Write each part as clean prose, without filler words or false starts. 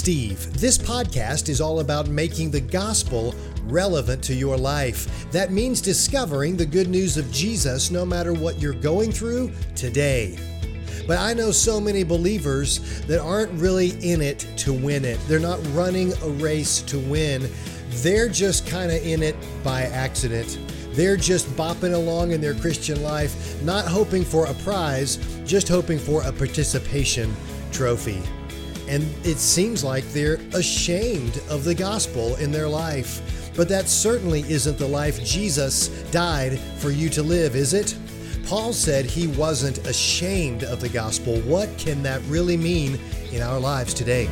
Steve. This podcast is all about making the gospel relevant to your life. That means discovering the good news of Jesus no matter what you're going through today. But I know so many believers that aren't really in it to win it. They're not running a race to win. They're just kind of in it by accident. They're just bopping along in their Christian life, not hoping for a prize, just hoping for a participation trophy. And it seems like they're ashamed of the gospel in their life. But that certainly isn't the life Jesus died for you to live, is it? Paul said he wasn't ashamed of the gospel. What can that really mean in our lives today?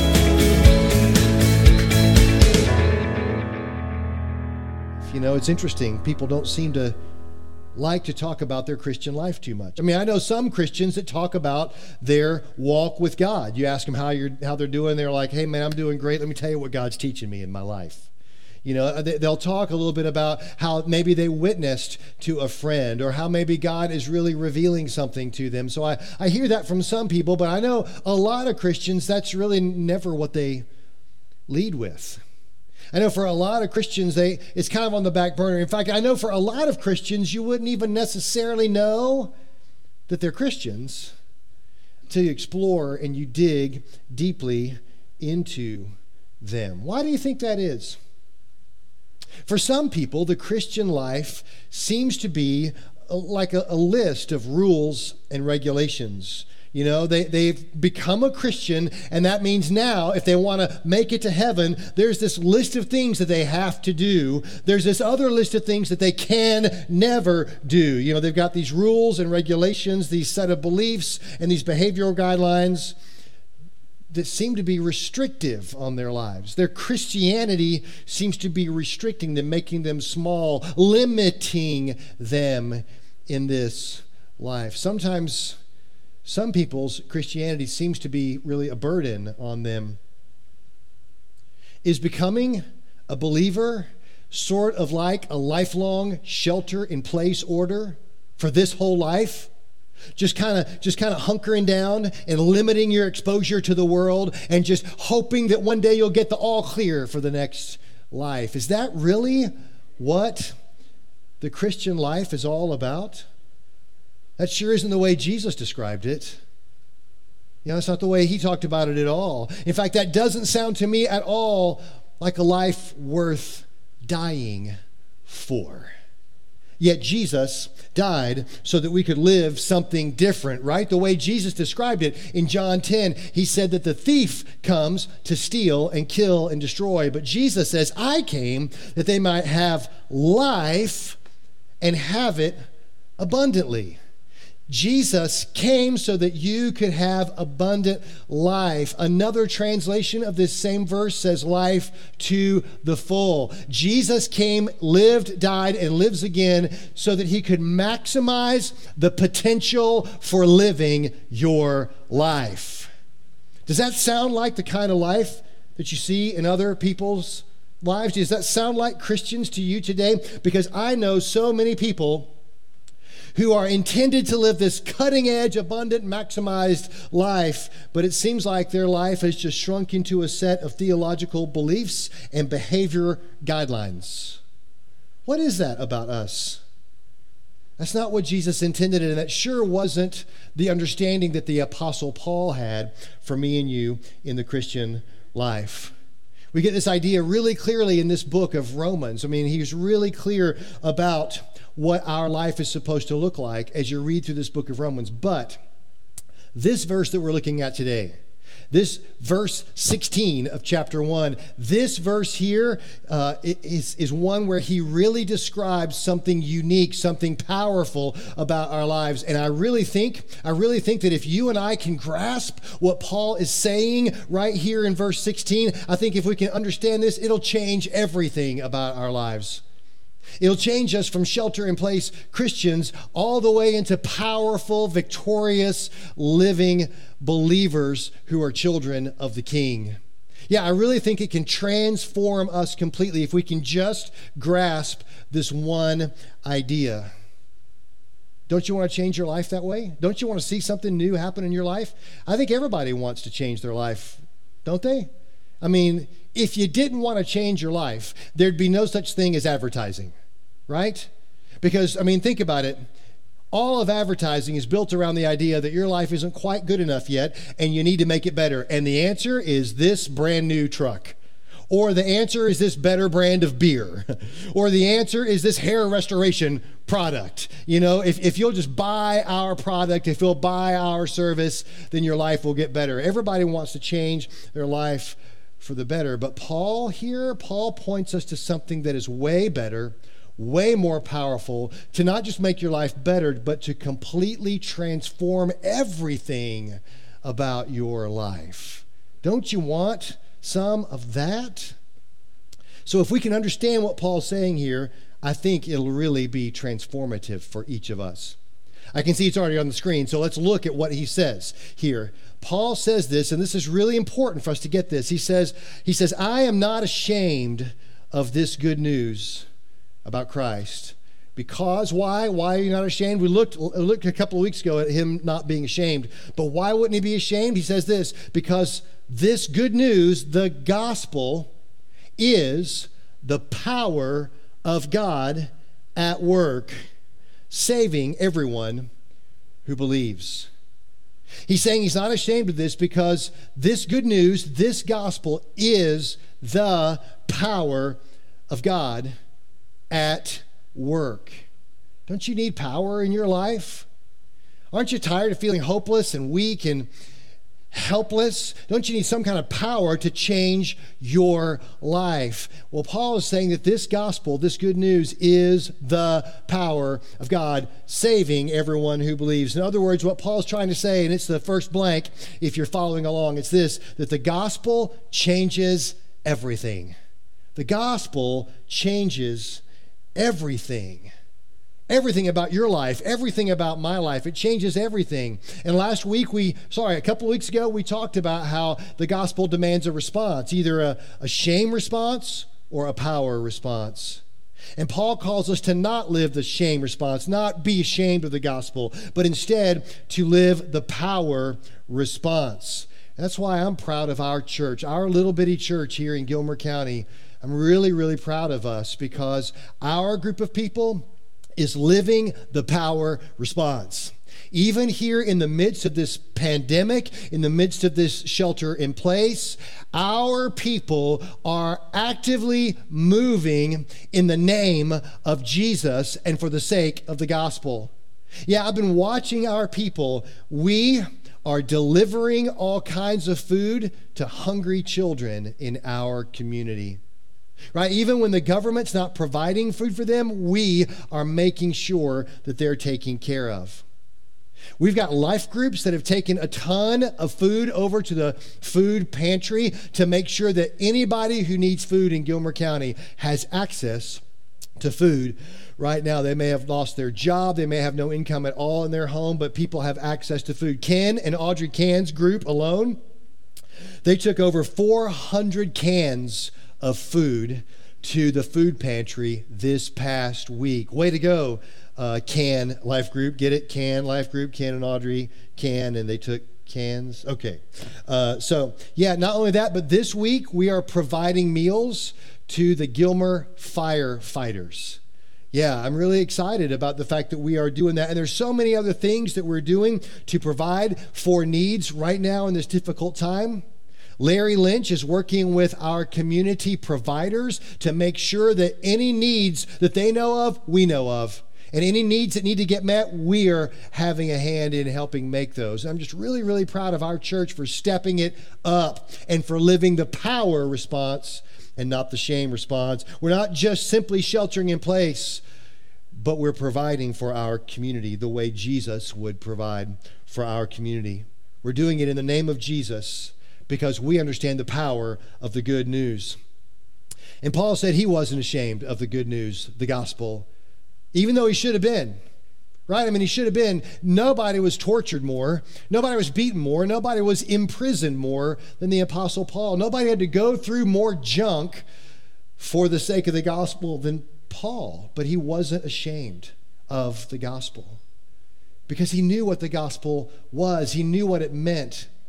You know, it's interesting. People don't seem to like to talk about their Christian life too much. I mean, I know some Christians that talk about their walk with God. You ask them how they're doing, they're like, "Hey man, I'm doing great. Let me tell you what God's teaching me in my life." You know, they'll talk a little bit about how maybe they witnessed to a friend or how maybe God is really revealing something to them. So I hear that from some people, but I know a lot of Christians, that's really never what they lead with. I know for a lot of Christians, it's kind of on the back burner. In fact, I know for a lot of Christians, you wouldn't even necessarily know that they're Christians until you explore and you dig deeply into them. Why do you think that is? For some people, the Christian life seems to be like a list of rules and regulations. You know, they've become a Christian, and that means now if they want to make it to heaven, there's this list of things that they have to do. There's this other list of things that they can never do. You know, they've got these rules and regulations, these set of beliefs and these behavioral guidelines that seem to be restrictive on their lives. Their Christianity seems to be restricting them, making them small, limiting them in this life. Sometimes some people's Christianity seems to be really a burden on them. Is becoming a believer sort of like a lifelong shelter-in-place order for this whole life? Just kind of hunkering down and limiting your exposure to the world and just hoping that one day you'll get the all clear for the next life. Is that really what the Christian life is all about? That sure isn't the way Jesus described it. You know, it's not the way he talked about it at all. In fact, that doesn't sound to me at all like a life worth dying for. Yet Jesus died so that we could live something different, right? The way Jesus described it in John 10, he said that the thief comes to steal and kill and destroy. But Jesus says, "I came that they might have life and have it abundantly." Jesus came so that you could have abundant life. Another translation of this same verse says life to the full. Jesus came, lived, died, and lives again so that he could maximize the potential for living your life. Does that sound like the kind of life that you see in other people's lives? Does that sound like Christians to you today? Because I know so many people who are intended to live this cutting-edge, abundant, maximized life, but it seems like their life has just shrunk into a set of theological beliefs and behavior guidelines. What is that about us? That's not what Jesus intended, and that sure wasn't the understanding that the Apostle Paul had for me and you in the Christian life. We get this idea really clearly in this book of Romans. I mean, he's really clear about what our life is supposed to look like as you read through this book of Romans. But this verse that we're looking at today, this verse 16 of chapter 1, this verse here is one where he really describes something unique, something powerful about our lives. And I really think that if you and I can grasp what Paul is saying right here in verse 16, I think if we can understand this, it'll change everything about our lives. It'll change us from shelter-in-place Christians all the way into powerful, victorious, living believers who are children of the King. Yeah, I really think it can transform us completely if we can just grasp this one idea. Don't you want to change your life that way? Don't you want to see something new happen in your life? I think everybody wants to change their life, don't they? I mean, if you didn't want to change your life, there'd be no such thing as advertising, right? Because, I mean, think about it. All of advertising is built around the idea that your life isn't quite good enough yet and you need to make it better. And the answer is this brand new truck. Or the answer is this better brand of beer. Or the answer is this hair restoration product. You know, if you'll just buy our product, if you'll buy our service, then your life will get better. Everybody wants to change their life for the better. But Paul points us to something that is way better, way more powerful, to not just make your life better, but to completely transform everything about your life. Don't you want some of that? So if we can understand what Paul's saying here, I think it'll really be transformative for each of us. I can see it's already on the screen, so let's look at what he says here. Paul says this, and this is really important for us to get this. He says, I am not ashamed of this good news about Christ. Because why? Why are you not ashamed? We looked a couple of weeks ago at him not being ashamed. But why wouldn't he be ashamed? He says this, because this good news, the gospel, is the power of God at work, saving everyone who believes. He's saying he's not ashamed of this because this good news, this gospel, is the power of God at work. Don't you need power in your life? Aren't you tired of feeling hopeless and weak and helpless? Don't you need some kind of power to change your life? Well, Paul is saying that this gospel, this good news, is the power of God saving everyone who believes. In other words, what Paul's trying to say, and it's the first blank if you're following along, it's this, that the gospel changes everything. The gospel changes everything. Everything about your life, everything about my life, it changes everything. And a couple of weeks ago, we talked about how the gospel demands a response, either a shame response or a power response. And Paul calls us to not live the shame response, not be ashamed of the gospel, but instead to live the power response. And that's why I'm proud of our church, our little bitty church here in Gilmer County. I'm really, really proud of us because our group of people is living the power response. Even here in the midst of this pandemic, in the midst of this shelter in place, our people are actively moving in the name of Jesus and for the sake of the gospel. Yeah, I've been watching our people. We are delivering all kinds of food to hungry children in our community. Right? Even when the government's not providing food for them, we are making sure that they're taken care of. We've got life groups that have taken a ton of food over to the food pantry to make sure that anybody who needs food in Gilmer County has access to food. Right now, they may have lost their job. They may have no income at all in their home, but people have access to food. Ken and Audrey Can's group alone, they took over 400 cans of food to the food pantry this past week. Way to go, Can Life Group. Get it? Can Life Group, Ken and Audrey Can, and they took cans. Okay. Not only that, but this week we are providing meals to the Gilmer firefighters. Yeah, I'm really excited about the fact that we are doing that. And there's so many other things that we're doing to provide for needs right now in this difficult time. Larry Lynch is working with our community providers to make sure that any needs that they know of, we know of. And any needs that need to get met, we are having a hand in helping make those. I'm just really, really proud of our church for stepping it up and for living the power response and not the shame response. We're not just simply sheltering in place, but we're providing for our community the way Jesus would provide for our community. We're doing it in the name of Jesus, because we understand the power of the good news. And Paul said he wasn't ashamed of the good news, the gospel, even though he should have been, right? I mean, he should have been. Nobody was tortured more. Nobody was beaten more. Nobody was imprisoned more than the Apostle Paul. Nobody had to go through more junk for the sake of the gospel than Paul. But he wasn't ashamed of the gospel because he knew what the gospel was. He knew what it meant.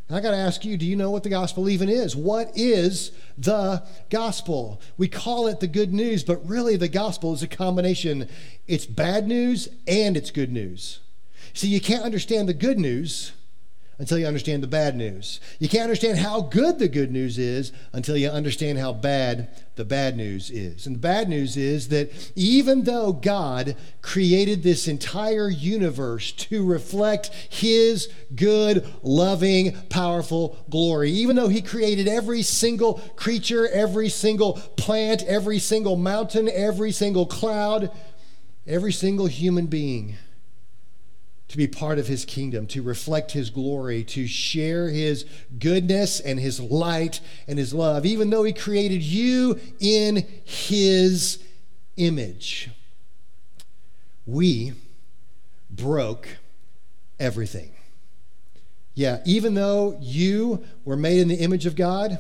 I got to ask you, do you know what the gospel even is? What is the gospel? We call it the good news, but really the gospel is a combination. It's bad news and it's good news. See, you can't understand the good news until you understand the bad news. You can't understand how good the good news is until you understand how bad the bad news is. And the bad news is that even though God created this entire universe to reflect his good, loving, powerful glory, even though he created every single creature, every single plant, every single mountain, every single cloud, every single human being, to be part of his kingdom, to reflect his glory, to share his goodness and his light and his love, even though he created you in his image. We broke everything. Yeah, even though you were made in the image of God,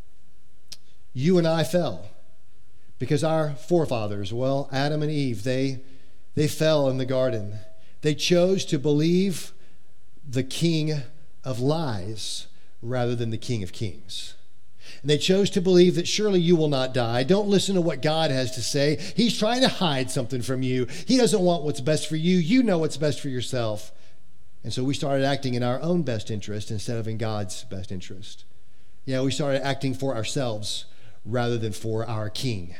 you and I fell. Because our forefathers, well, Adam and Eve, they fell in the garden. They chose to believe the king of lies rather than the King of Kings. And they chose to believe that surely you will not die. Don't listen to what God has to say. He's trying to hide something from you. He doesn't want what's best for you. You know what's best for yourself. And so we started acting in our own best interest instead of in God's best interest. Yeah, we started acting for ourselves rather than for our King.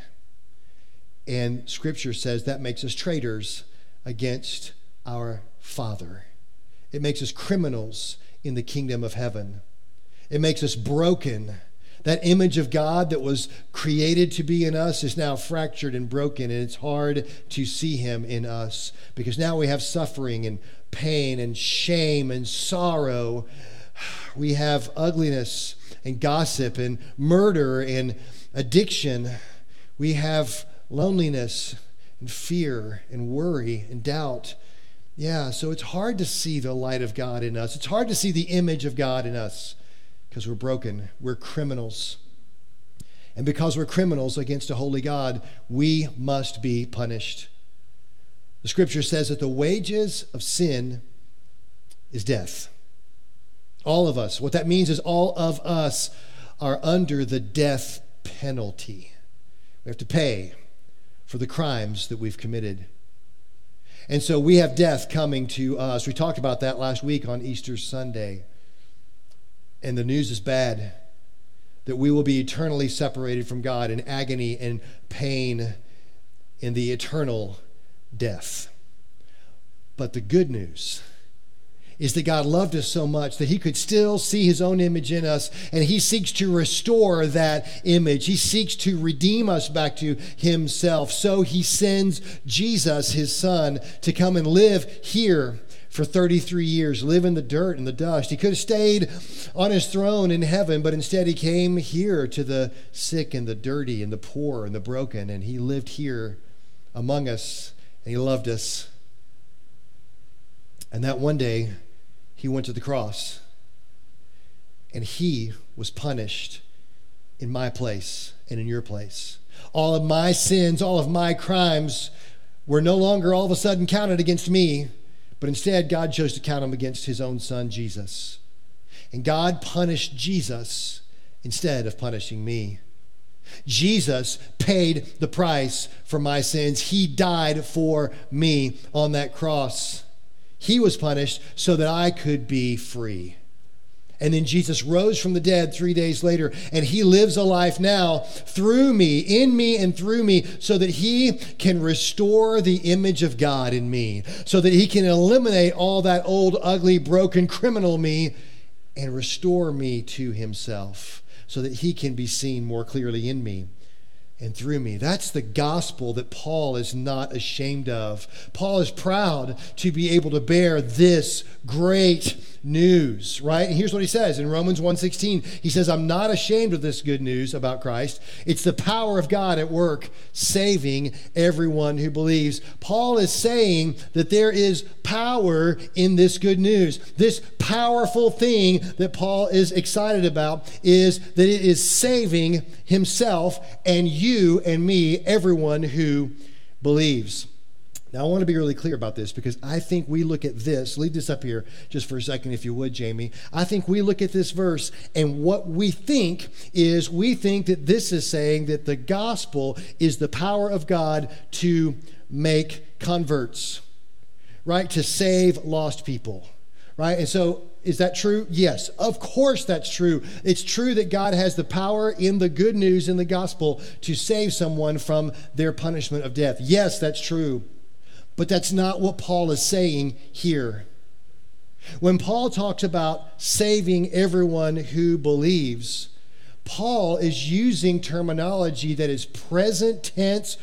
And Scripture says that makes us traitors against our Father. It makes us criminals in the kingdom of heaven. It makes us broken. That image of God that was created to be in us is now fractured and broken, and it's hard to see him in us because now we have suffering and pain and shame and sorrow. We have ugliness and gossip and murder and addiction. We have loneliness and fear and worry and doubt. Yeah, so it's hard to see the light of God in us. It's hard to see the image of God in us because we're broken. We're criminals. And because we're criminals against a holy God, we must be punished. The Scripture says that the wages of sin is death. All of us. What that means is all of us are under the death penalty. We have to pay for the crimes that we've committed. And so we have death coming to us. We talked about that last week on Easter Sunday. And the news is bad, that we will be eternally separated from God in agony and pain in the eternal death. But the good news is that God loved us so much that he could still see his own image in us, and he seeks to restore that image. He seeks to redeem us back to himself. So he sends Jesus, his son, to come and live here for 33 years, live in the dirt and the dust. He could have stayed on his throne in heaven, but instead he came here to the sick and the dirty and the poor and the broken, and he lived here among us, and he loved us. And that one day, he went to the cross, and he was punished in my place and in your place. All of my sins, all of my crimes were no longer all of a sudden counted against me, but instead God chose to count them against his own son, Jesus. And God punished Jesus instead of punishing me. Jesus paid the price for my sins. He died for me on that cross. He was punished so that I could be free. And then Jesus rose from the dead 3 days later, and he lives a life now through me, in me and through me, so that he can restore the image of God in me, so that he can eliminate all that old, ugly, broken, criminal me and restore me to himself, so that he can be seen more clearly in me and through me. That's the gospel that Paul is not ashamed of. Paul is proud to be able to bear this great news, right? And here's what he says in Romans 1:16. He says, I'm not ashamed of this good news about Christ. It's the power of God at work, saving everyone who believes. Paul is saying that there is power in this good news. This powerful thing that Paul is excited about is that it is saving himself and you and me, everyone who believes. Now, I want to be really clear about this because I think we look at this, leave this up here just for a second if you would, Jamie. I think we look at this verse and what we think that this is saying that the gospel is the power of God to make converts, right? To save lost people, right? And so is that true? Yes, of course that's true. It's true that God has the power in the good news in the gospel to save someone from their punishment of death. Yes, that's true. But that's not what Paul is saying here. When Paul talks about saving everyone who believes, Paul is using terminology that is present tense,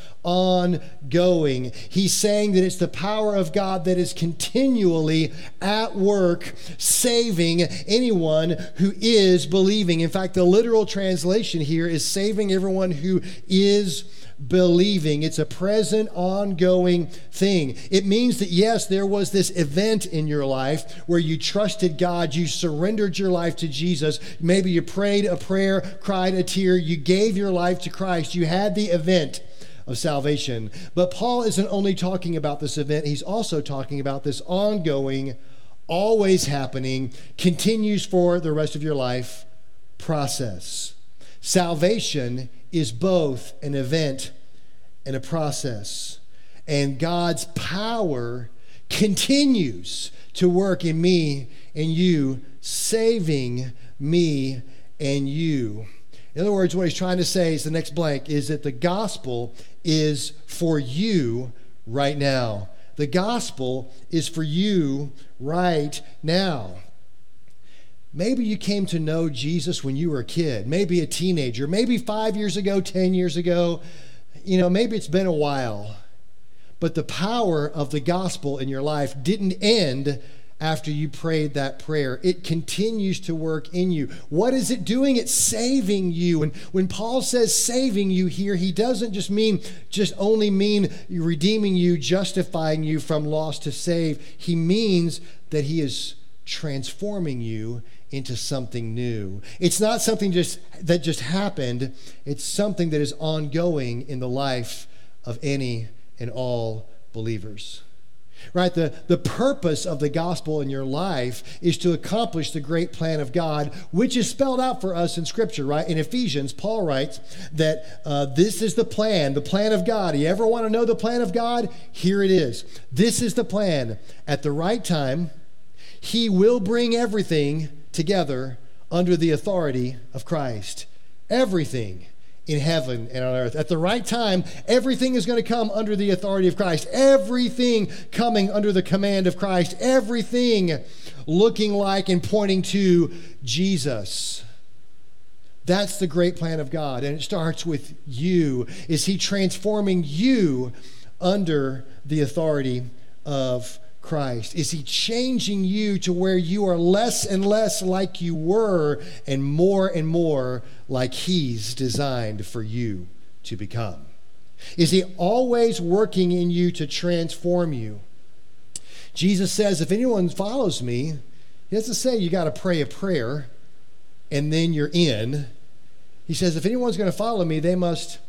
ongoing. He's saying that it's the power of God that is continually at work saving anyone who is believing. In fact, the literal translation here is saving everyone who is believing. It's a present, ongoing thing. It means that, yes, there was this event in your life where you trusted God, you surrendered your life to Jesus. Maybe you prayed a prayer, cried a tear, you gave your life to Christ. You had the event of salvation. But Paul isn't only talking about this event, he's also talking about this ongoing, always happening, continues for the rest of your life process. Salvation is both an event and a process. And God's power continues to work in me and you, saving me and you. In other words, what he's trying to say is the next blank is that the gospel is for you right now. The gospel is for you right now. Maybe you came to know Jesus when you were a kid, maybe a teenager, maybe 5 years ago, 10 years ago. Maybe it's been a while. But the power of the gospel in your life didn't end after you prayed that prayer. It continues to work in you. What is it doing? It's saving you. And when Paul says saving you here, he doesn't just only mean redeeming you, justifying you from loss to save. He means that he is transforming you into something new. It's not something that just happened. It's something that is ongoing in the life of any and all believers. Right? The purpose of the gospel in your life is to accomplish the great plan of God, which is spelled out for us in Scripture, right? In Ephesians, Paul writes that this is the plan of God. You ever want to know the plan of God? Here it is. This is the plan. At the right time, he will bring everything together under the authority of Christ. Everything in heaven and on earth. At the right time, everything is going to come under the authority of Christ. Everything coming under the command of Christ. Everything looking like and pointing to Jesus. That's the great plan of God. And it starts with you. Is he transforming you under the authority of Christ? Is he changing you to where you are less and less like you were and more like he's designed for you to become? Is he always working in you to transform you? Jesus says, if anyone follows me, he doesn't say you got to pray a prayer and then you're in. He says, if anyone's going to follow me, they must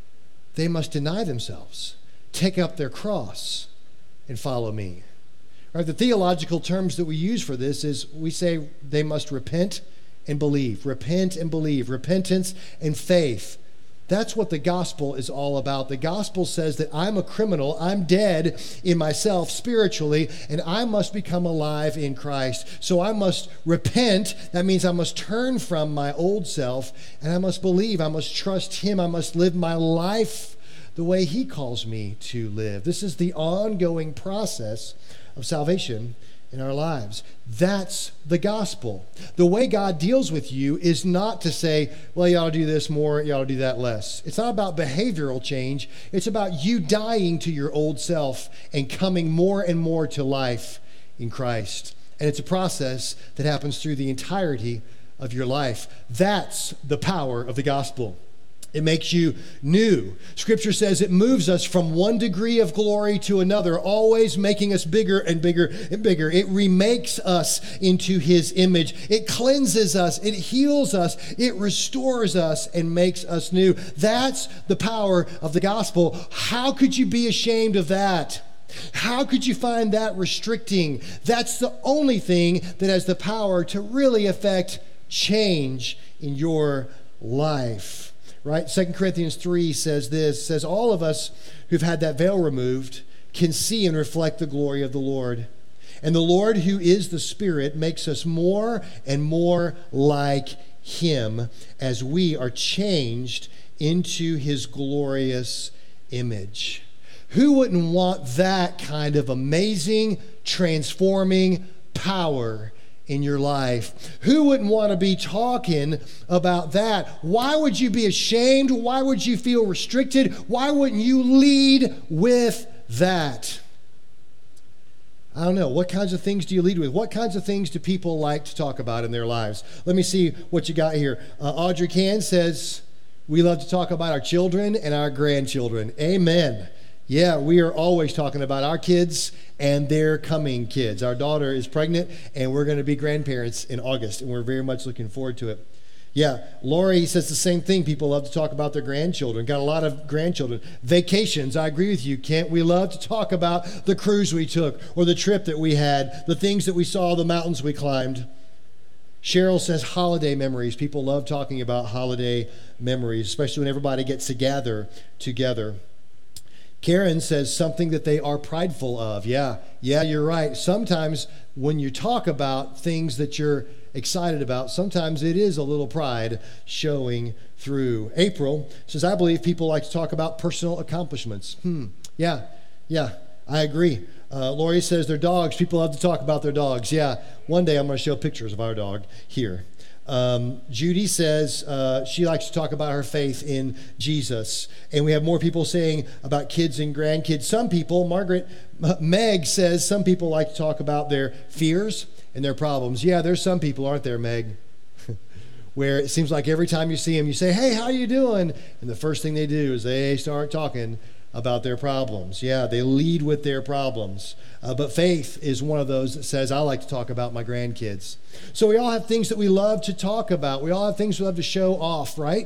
deny themselves, take up their cross and follow me. Right, the theological terms that we use for this is we say they must repent and believe. Repent and believe. Repentance and faith. That's what the gospel is all about. The gospel says that I'm a criminal. I'm dead in myself spiritually, and I must become alive in Christ. So I must repent. That means I must turn from my old self, and I must believe. I must trust him. I must live my life the way he calls me to live. This is the ongoing process of salvation in our lives. That's the gospel. The way God deals with you is not to say, well, you ought to do this more, you ought to do that less. It's not about behavioral change. It's about you dying to your old self and coming more and more to life in Christ. And it's a process that happens through the entirety of your life. That's the power of the gospel. It makes you new. Scripture says it moves us from one degree of glory to another, always making us bigger and bigger and bigger. It remakes us into his image. It cleanses us. It heals us. It restores us and makes us new. That's the power of the gospel. How could you be ashamed of that? How could you find that restricting? That's the only thing that has the power to really affect change in your life, right? 2 Corinthians 3 says this, says all of us who've had that veil removed can see and reflect the glory of the Lord. And the Lord, who is the Spirit, makes us more and more like him as we are changed into his glorious image. Who wouldn't want that kind of amazing, transforming power in your life? Who wouldn't want to be talking about that? Why would you be ashamed? Why would you feel restricted? Why wouldn't you lead with that? I don't know. What kinds of things do you lead with? What kinds of things do people like to talk about in their lives? Let me see what you got here. Audrey Can says, we love to talk about our children and our grandchildren. Amen. Yeah, we are always talking about our kids and their coming kids. Our daughter is pregnant, and we're going to be grandparents in August, and we're very much looking forward to it. Yeah, Lori says the same thing. People love to talk about their grandchildren. Got a lot of grandchildren. Vacations, I agree with you, Kent. We love to talk about the cruise we took or the trip that we had, the things that we saw, the mountains we climbed. Cheryl says holiday memories. People love talking about holiday memories, especially when everybody gets to gather together. Karen says something that they are prideful of. Yeah, you're right. Sometimes when you talk about things that you're excited about, sometimes it is a little pride showing through. April says, I believe people like to talk about personal accomplishments. Yeah, I agree. Lori says their dogs. People love to talk about their dogs. Yeah, one day I'm going to show pictures of our dog here. Judy says she likes to talk about her faith in Jesus. And we have more people saying about kids and grandkids. Some people, Meg says some people like to talk about their fears and their problems. Yeah, there's some people, aren't there, Meg? Where it seems like every time you see them, you say, hey, how you doing? And the first thing they do is they start talking about their problems. Yeah, they lead with their problems. But faith is one of those that says, I like to talk about my grandkids. So we all have things that we love to talk about. We all have things we love to show off, right?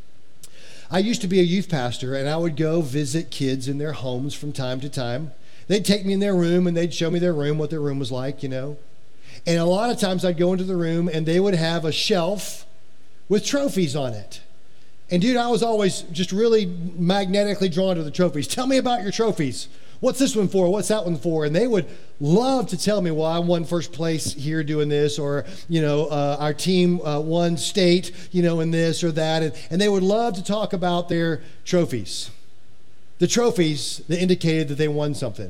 I used to be a youth pastor, and I would go visit kids in their homes from time to time. They'd take me in their room, and they'd show me their room, what their room was like, you know. And a lot of times I'd go into the room, and they would have a shelf with trophies on it. And dude, I was always just really magnetically drawn to the trophies. Tell me about your trophies. What's this one for? What's that one for? And they would love to tell me, well, I won first place here doing this, or, you know, our team won state, you know, in this or that. And they would love to talk about their trophies. The trophies that indicated that they won something.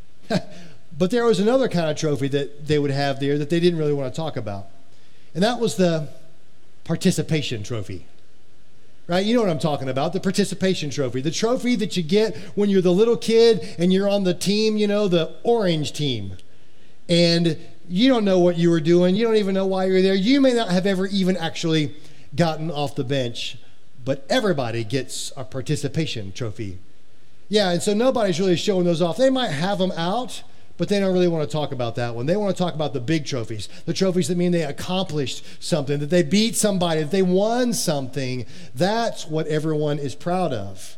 But there was another kind of trophy that they would have there that they didn't really want to talk about. And that was the participation trophy. Right? You know what I'm talking about, the participation trophy. The trophy that you get when you're the little kid and you're on the team, you know, the orange team. And you don't know what you were doing. You don't even know why you're there. You may not have ever even actually gotten off the bench, but everybody gets a participation trophy. Yeah, and so nobody's really showing those off. They might have them out, but they don't really want to talk about that one. They want to talk about the big trophies, the trophies that mean they accomplished something, that they beat somebody, that they won something. That's what everyone is proud of.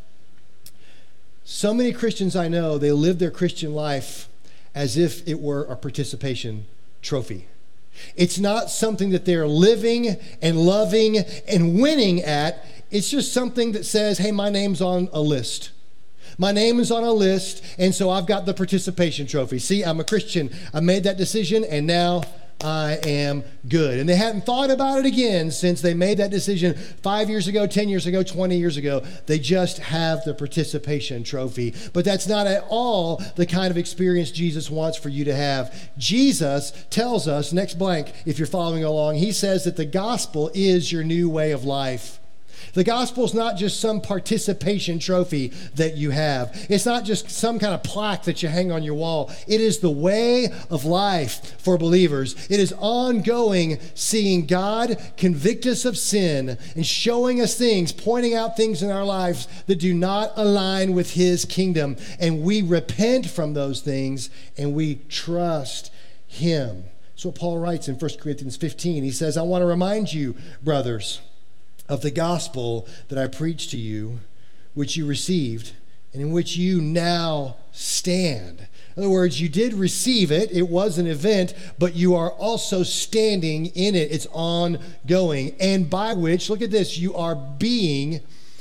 So many Christians I know, they live their Christian life as if it were a participation trophy. It's not something that they're living and loving and winning at. It's just something that says, hey, my name's on a list. My name is on a list, and so I've got the participation trophy. See, I'm a Christian. I made that decision, and now I am good. And they hadn't thought about it again since they made that decision 5 years ago, 10 years ago, 20 years ago. They just have the participation trophy. But that's not at all the kind of experience Jesus wants for you to have. Jesus tells us, next blank, if you're following along, he says that the gospel is your new way of life. The gospel is not just some participation trophy that you have. It's not just some kind of plaque that you hang on your wall. It is the way of life for believers. It is ongoing seeing God convict us of sin and showing us things, pointing out things in our lives that do not align with his kingdom. And we repent from those things and we trust him. That's what Paul writes in 1 Corinthians 15. He says, I want to remind you, brothers, of the gospel that I preached to you, which you received, and in which you now stand. In other words, you did receive it. It was an event, but you are also standing in it. It's ongoing. And by which, look at this, you are being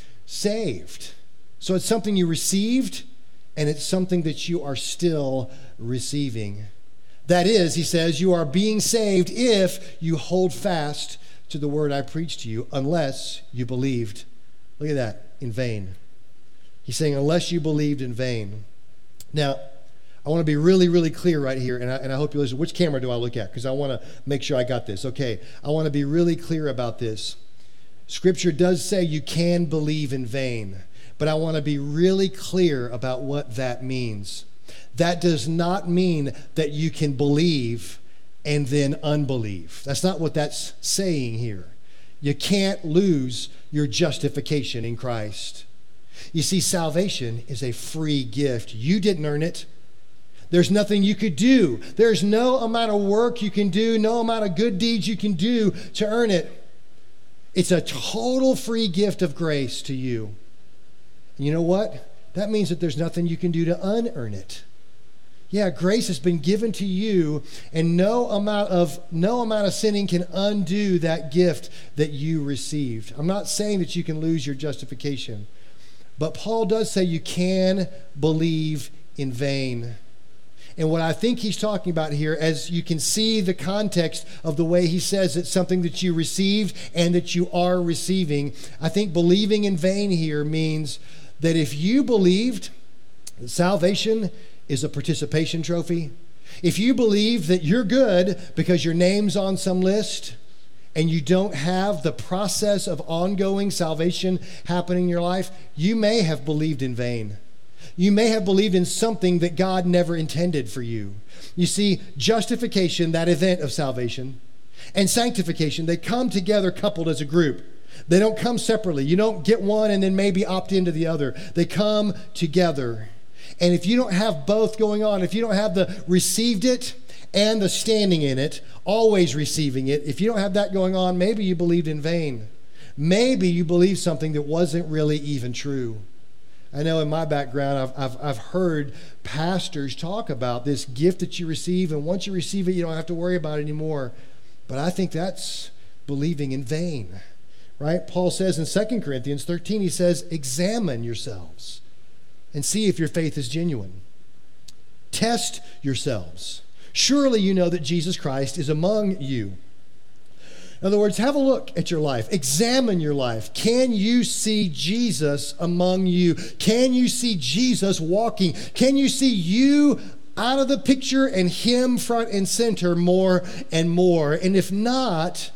saved. So it's something you received, and it's something that you are still receiving. That is, he says, you are being saved if you hold fast to the word I preached to you, unless you believed. Look at that, in vain. He's saying, unless you believed in vain. Now, I want to be really, really clear right here, and I hope you listen. Which camera do I look at? Because I want to make sure I got this. Okay, I want to be really clear about this. Scripture does say you can believe in vain, but I want to be really clear about what that means. That does not mean that you can believe and then unbelieve. That's not what that's saying here. You can't lose your justification in Christ. You see, salvation is a free gift. You didn't earn it. There's nothing you could do. There's no amount of work you can do, no amount of good deeds you can do to earn it. It's a total free gift of grace to you. And you know what? That means that there's nothing you can do to unearn it. Yeah, grace has been given to you, and no amount of sinning can undo that gift that you received. I'm not saying that you can lose your justification, but Paul does say you can believe in vain. And what I think he's talking about here, as you can see the context of the way he says it's something that you received and that you are receiving, I think believing in vain here means that if you believed that salvation is a participation trophy, if you believe that you're good because your name's on some list and you don't have the process of ongoing salvation happening in your life, you may have believed in vain. You may have believed in something that God never intended for you. You see, justification, that event of salvation, and sanctification, they come together coupled as a group. They don't come separately. You don't get one and then maybe opt into the other. They come together. And if you don't have both going on, if you don't have the received it and the standing in it, always receiving it, if you don't have that going on, maybe you believed in vain. Maybe you believed something that wasn't really even true. I know in my background, I've heard pastors talk about this gift that you receive, and once you receive it, you don't have to worry about it anymore. But I think that's believing in vain, right? Paul says in 2 Corinthians 13, he says, examine yourselves and see if your faith is genuine. Test yourselves. Surely you know that Jesus Christ is among you. In other words, have a look at your life. Examine your life. Can you see Jesus among you? Can you see Jesus walking? Can you see you out of the picture and him front and center more and more? And if not,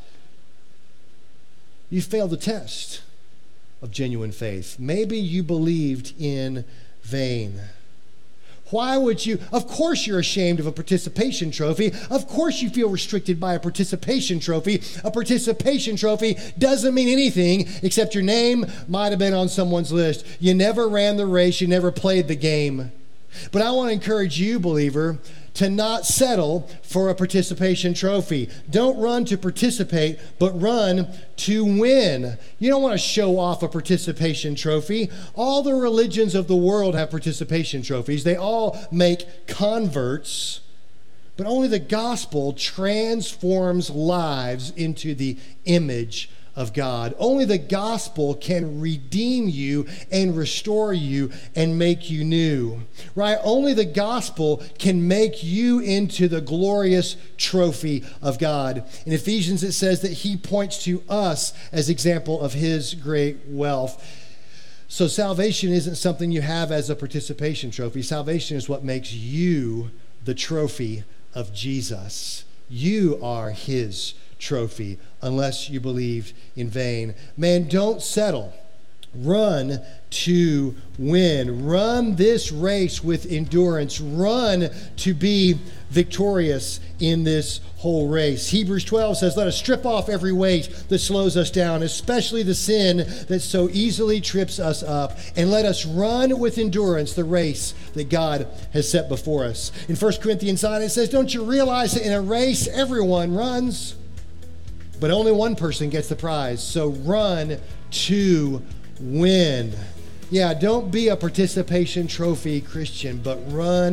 you failed the test of genuine faith. Maybe you believed in vain. Why would you? Of course you're ashamed of a participation trophy. Of course you feel restricted by a participation trophy. A participation trophy doesn't mean anything except your name might have been on someone's list. You never ran the race. You never played the game. But I want to encourage you, believer, to not settle for a participation trophy. Don't run to participate, but run to win. You don't want to show off a participation trophy. All the religions of the world have participation trophies. They all make converts, but only the gospel transforms lives into the image of God. Only the gospel can redeem you and restore you and make you new, right? Only the gospel can make you into the glorious trophy of God. In Ephesians, it says that he points to us as example of his great wealth. So salvation isn't something you have as a participation trophy. Salvation is what makes you the trophy of Jesus. You are his trophy, unless you believed in vain. Man, don't settle. Run to win. Run this race with endurance. Run to be victorious in this whole race. Hebrews 12 says, let us strip off every weight that slows us down, especially the sin that so easily trips us up, and let us run with endurance the race that God has set before us. In 1 Corinthians 9, it says, don't you realize that in a race, everyone runs, but only one person gets the prize? So run to win. Yeah, don't be a participation trophy Christian, but run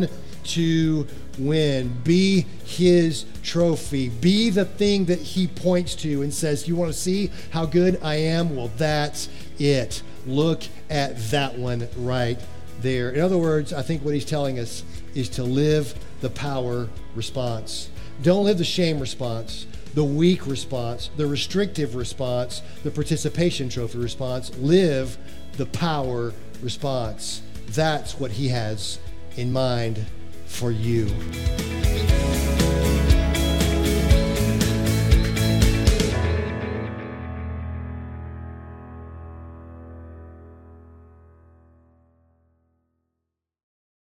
to win. Be his trophy. Be the thing that he points to and says, you want to see how good I am? Well, that's it. Look at that one right there. In other words, I think what he's telling us is to live the power response. Don't live the shame response, the weak response, the restrictive response, the participation trophy response. Live the power response. That's what he has in mind for you.